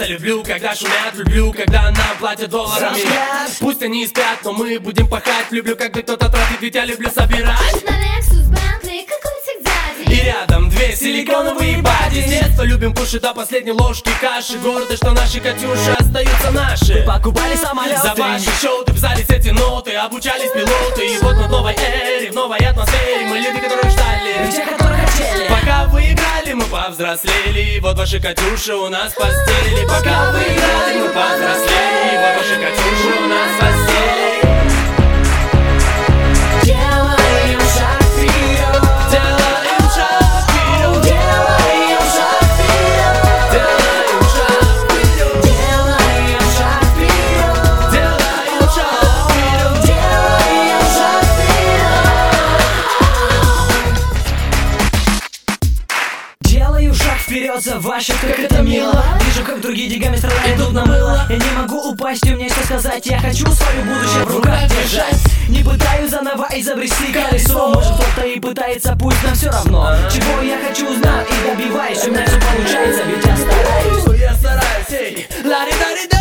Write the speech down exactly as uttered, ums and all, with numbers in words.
люблю, когда шумят, люблю, когда нам платят долларами. Пусть они спят, но мы будем пахать. Люблю, когда кто-то тратит, ведь я люблю собирать. И рядом две силиконовые бади. С детства любим кушать до последней ложки каши. Горды, что наши Катюши остаются наши. Мы покупали самолеты, за ваши шоу писались эти ноты, обучались пилоты. И вот мы в новой эре, в новой атмосфере. Мы люди, которых ждали, и те, которые хотели. Пока вы играли, мы повзрослели. И вот ваши Катюши у нас в постели. Пока вы играли, мы повзрослели. И вот ваши Катюши у нас в постели. Делаем шаг вперед, Делаем шаг вперед, делаем шаг вперед, делаем шаг вперед, делаем шаг вперед, делаем шаг вперед, делаем шаг вперед. Делаю шаг вперед за ваши, как это мило. Вижу, как другие деньгами страдают, идут на мыло. Я не могу упасть, у меня что сказать. Я хочу свое будущее в руках держать. Не пытаюсь заново изобрести колесо. Может, кто-то и пытается, пусть нам все равно. Чего я хочу, знаю и добиваюсь. У меня все получается, ведь я стараюсь. Я стараюсь, эй, лари-дари-да.